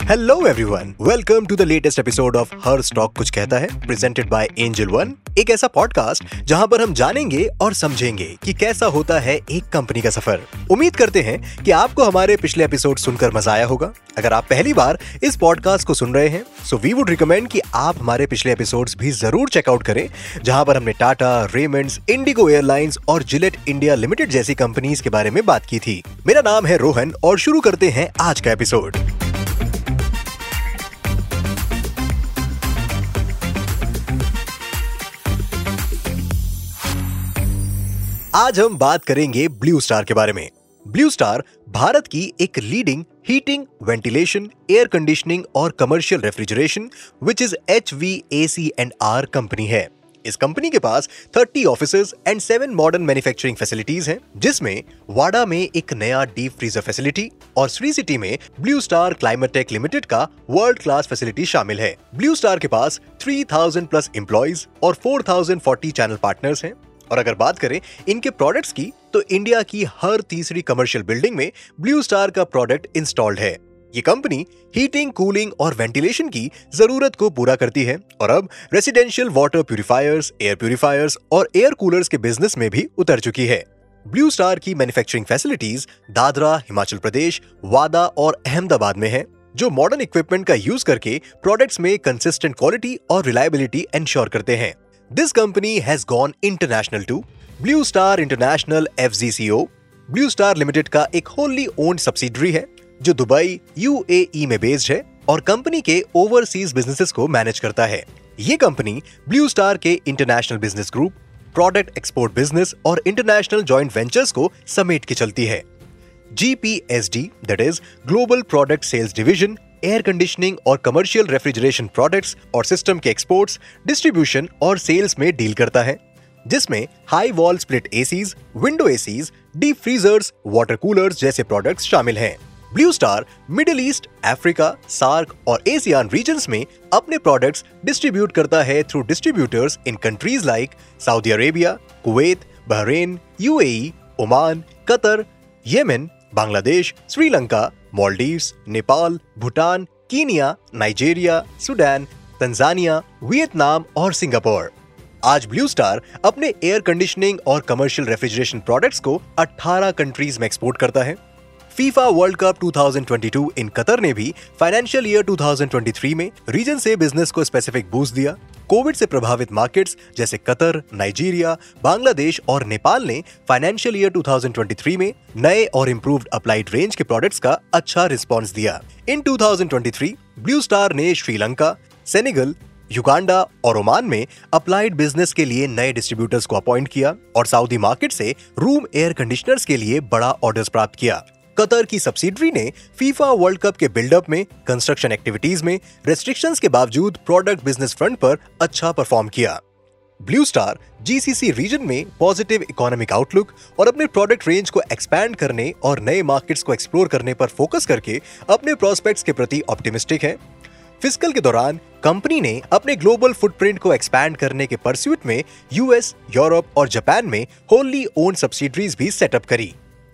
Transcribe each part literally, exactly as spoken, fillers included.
Hello everyone, welcome to the latest episode of हर stock कुछ कहता है, प्रेजेंटेड बाय एंजल वन। एक ऐसा पॉडकास्ट जहां पर हम जानेंगे और समझेंगे कि कैसा होता है एक कंपनी का सफर। उम्मीद करते हैं कि आपको हमारे पिछले एपिसोड सुनकर मजा आया होगा। अगर आप पहली बार इस पॉडकास्ट को सुन रहे हैं सो वी वुड रिकमेंड कि आप हमारे पिछले एपिसोड्स भी जरूर चेकआउट करें, जहां पर हमने टाटा, रेमंड्स, इंडिगो एयरलाइंस और जिलेट इंडिया लिमिटेड जैसी कंपनीज के बारे में बात की थी। मेरा नाम है रोहन और शुरू करते हैं आज का एपिसोड। आज हम बात करेंगे ब्लू स्टार के बारे में। ब्लू स्टार भारत की एक leading heating, ventilation, air conditioning और commercial refrigeration which is H V A C and R company है। इस कंपनी के पास तीस offices and seven modern manufacturing facilities हैं, जिसमें वाडा में एक नया डीप फ्रीजर फैसिलिटी और श्री सिटी में ब्लू स्टार क्लाइमेटेक लिमिटेड का वर्ल्ड क्लास फैसिलिटी शामिल है। ब्लू स्टार के पास तीन हज़ार प्लस एम्प्लॉइज और चार हज़ार चालीस चैनल पार्टनर्स हैं। और अगर बात करें इनके प्रोडक्ट्स की, तो इंडिया की हर तीसरी कमर्शियल बिल्डिंग में ब्लू स्टार का प्रोडक्ट इंस्टॉल्ड है। ये कंपनी हीटिंग, कूलिंग और वेंटिलेशन की जरूरत को पूरा करती है और अब residential water purifiers, air purifiers और एयर कूलर्स के बिजनेस में भी उतर चुकी है। ब्लू स्टार की मैन्युफैक्चरिंग फैसिलिटीज दादरा, हिमाचल प्रदेश, वादा और अहमदाबाद में है, जो मॉडर्न इक्विपमेंट का यूज करके प्रोडक्ट्स में कंसिस्टेंट क्वालिटी और रिलायबिलिटी एंश्योर करते हैं। This company has gone international too. Blue Star International F Z C O, Blue Star Limited का एक wholly owned subsidiary है जो दुबई, यू ए ई में बेस्ड है और कंपनी के ओवरसीज बिजनेसेस को मैनेज करता है। ये कंपनी ब्लू स्टार के international business group, product export business और इंटरनेशनल जॉइंट वेंचर्स को समेट के चलती है। G P S D, that is global product sales division, air conditioning और कमर्शियल रेफ्रिजरेशन प्रोडक्ट्स और सिस्टम के एक्सपोर्ट्स, डिस्ट्रीब्यूशन और सेल्स में डील करता है, जिसमें high wall split ACs, window ACs, deep freezers, water coolers जैसे प्रोडक्ट्स शामिल हैं। Blue Star Middle East, Africa, SAARC और एशियान रीजन्स में अपने प्रोडक्ट्स डिस्ट्रीब्यूट करता है through distributors in countries like Saudi Arabia, Kuwait, Bahrain, U A E, Oman, Qatar, Yemen, Bangladesh, Sri Lanka, Maldives, Nepal, Bhutan, Kenya, Nigeria, Sudan, Tanzania, Vietnam और Singapore. आज blue star अपने air conditioning और commercial refrigeration products को अठारह कंट्रीज में export करता है। फीफा वर्ल्ड कप दो हज़ार बाईस इन कतर ने भी फाइनेंशियल ईयर दो हज़ार तेईस में रीजन से बिजनेस को स्पेसिफिक बूस्ट दिया। कोविड से प्रभावित मार्केट्स जैसे कतर, नाइजीरिया, बांग्लादेश और नेपाल ने फाइनेंशियल ईयर दो हज़ार तेईस में नए और इंप्रूव्ड अप्लाइड रेंज के प्रोडक्ट्स का अच्छा रिस्पांस दिया। इन दो हज़ार तेईस ब्लू स्टार ने श्रीलंका, सेनेगल, युगांडा और ओमान में अप्लाइड बिजनेस के लिए नए डिस्ट्रीब्यूटर्स को अपॉइंट किया और सऊदी मार्केट से रूम एयर कंडीशनर्स के लिए बड़ा ऑर्डर्स प्राप्त किया। कतर की सब्सिडरी ने फीफा वर्ल्ड कप के बिल्डअप में, कंस्ट्रक्शन एक्टिविटीज में रेस्ट्रिक्शंस के बावजूद प्रोडक्ट बिजनेस फ्रंट पर अच्छा परफॉर्म किया। Blue Star G C C region में पॉजिटिव इकोनॉमिक आउटलुक और अपने प्रोडक्ट रेंज को एक्सपैंड करने और नए मार्केट्स को एक्सप्लोर करने पर फोकस करके अपने प्रोस्पेक्ट्स के प्रति ऑप्टिमिस्टिक है। फिस्कल के दौरान कंपनी ने अपने ग्लोबल फुटप्रिंट को एक्सपैंड करने के परस्यूट में यूएस, यूरोप और जापान में होली ओन्ड सब्सिडरीज भी सेटअप करी।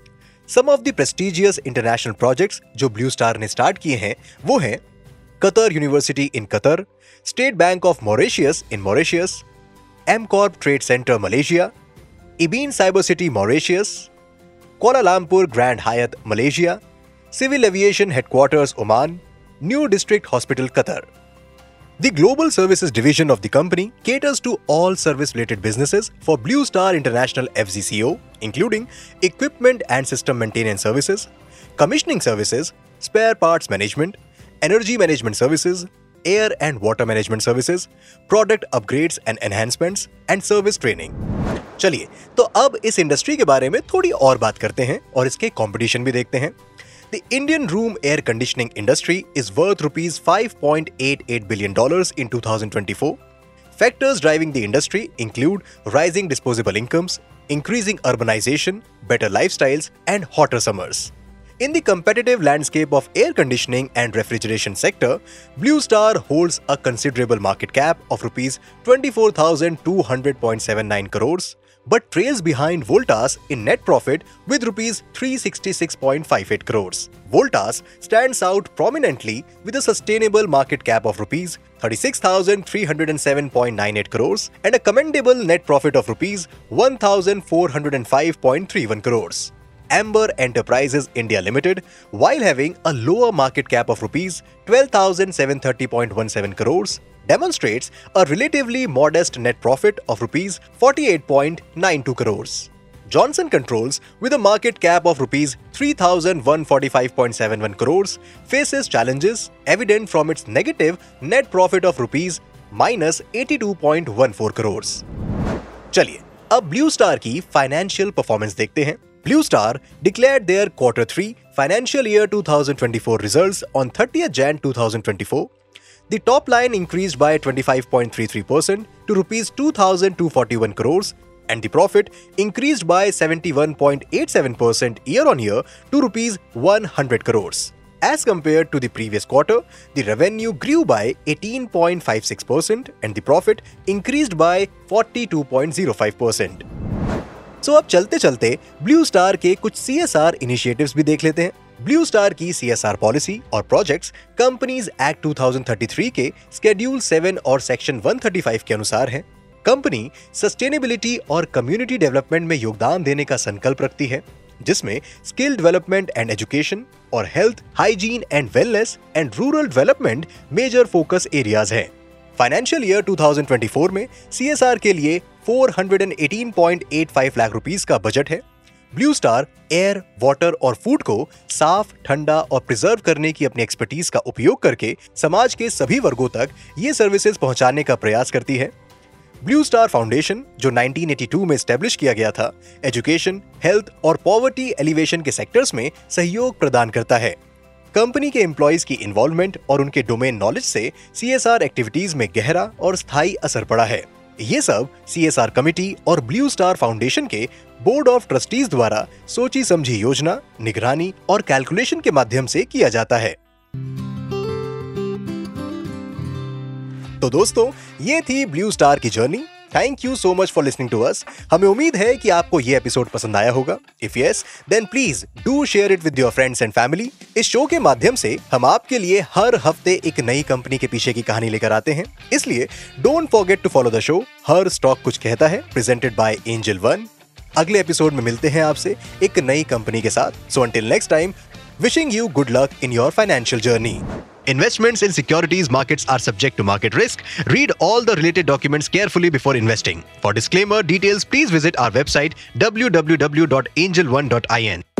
Some of the prestigious international projects जो ब्लू स्टार ने स्टार्ट किए हैं वो हैं Qatar university in Qatar, state bank of Mauritius in Mauritius, M Corp trade centre Malaysia, Ebene cyber city Mauritius, Kuala Lumpur grand Hyatt Malaysia, civil aviation headquarters Oman, new district hospital Qatar. The global services division of the company caters to all service-related businesses for Blue Star International F Z C O, including equipment and system maintenance services, commissioning services, spare parts management, energy management services, air and water management services, product upgrades and enhancements, and service training. चलिए, तो अब इस industry के बारे में थोड़ी और बात करते हैं और इसके कंपटीशन भी देखते हैं। The Indian room air conditioning industry is worth rupees five point eight eight billion dollars in two thousand twenty-four. Factors driving the industry include rising disposable incomes, increasing urbanization, better lifestyles, and hotter summers. In the competitive landscape of air conditioning and refrigeration sector, Blue Star holds a considerable market cap of rupees twenty-four thousand two hundred point seven nine crores, but trails behind Voltas in net profit with rupees three hundred sixty-six point five eight crores. Voltas stands out prominently with a sustainable market cap of rupees thirty-six thousand three hundred seven point nine eight crores and a commendable net profit of rupees one thousand four hundred five point three one crores. Amber Enterprises India Limited, while having a lower market cap of rupees twelve thousand seven hundred thirty point one seven crores, demonstrates a relatively modest net profit of rupees forty-eight point nine two crores. Johnson Controls, with a market cap of rupees three thousand one hundred forty-five point seven one crores, faces challenges evident from its negative net profit of rupees minus eighty-two point one four crores. चलिए अब Blue Star की financial performance देखते हैं. Blue Star declared their quarter three financial year twenty twenty-four results on thirtieth January twenty twenty-four. The top line increased by twenty-five point three three percent to rupees two thousand two hundred forty-one crores and the profit increased by seventy-one point eight seven percent year on year to rupees one hundred crores. As compared to the previous quarter, the revenue grew by eighteen point five six percent and the profit increased by forty-two point zero five percent. So so, अब चलते चलते blue Star के कुछ सी S are initiatives भी देख लेते हैं. Blue Star की सी एस आर पॉलिसी और projects companies act two thousand thirty three के स्केड्यूल सेवन और सेक्शन वन थर्टी फाइव के अनुसार है. कंपनी सस्टेनेबिलिटी और कम्युनिटी डेवलपमेंट में योगदान देने का संकल्प रखती है, जिसमें स्किल डेवलपमेंट एंड एजुकेशन और health, hygiene and wellness and rural development major focus areas हैं. Financial year twenty twenty four में सी एस आर के लिए चार सौ अठारह पॉइंट आठ पाँच लाख रुपीस का बजट है. ब्लू स्टार एयर, वाटर और फूड को साफ, ठंडा और प्रिजर्व करने की अपनी एक्सपर्टीज का उपयोग करके समाज के सभी वर्गों तक ये सर्विसेज पहुंचाने का प्रयास करती है. ब्लू स्टार फाउंडेशन, जो नाइनटीन एटी टू में एस्टेब्लिश किया गया था, एजुकेशन, हेल्थ और पॉवर्टी एलिवेशन के सेक्टर्स में सहयोग प्रदान करता है. कंपनी के एम्प्लॉइज की इन्वॉल्वमेंट और उनके डोमेन नॉलेज से सी एस आर एक्टिविटीज में गहरा और स्थायी असर पड़ा है. ये सब सी एस आर कमिटी और ब्लू स्टार फाउंडेशन के बोर्ड ऑफ ट्रस्टीज द्वारा सोची समझी योजना, निगरानी और कैलकुलेशन के माध्यम से किया जाता है. तो दोस्तों, ये थी ब्लू स्टार की journey. Thank you so much for listening to us. हमें उम्मीद है कि आपको ये एपिसोड पसंद आया होगा. If yes, then please do share it with your friends and family. इस शो के माध्यम से हम आपके लिए हर हफ्ते एक नई कंपनी के पीछे की कहानी लेकर आते हैं. इसलिए don't forget to follow the show. हर स्टॉक कुछ कहता है, प्रेजेंटेड बाय एंजल वन. अगले एपिसोड में मिलते हैं आपसे एक नई कंपनी के साथ. So until next time, wishing you good luck in your financial journey. Investments in securities markets are subject to market risk. Read all the related documents carefully before investing. For disclaimer details, please visit our website w w w dot angel one dot in.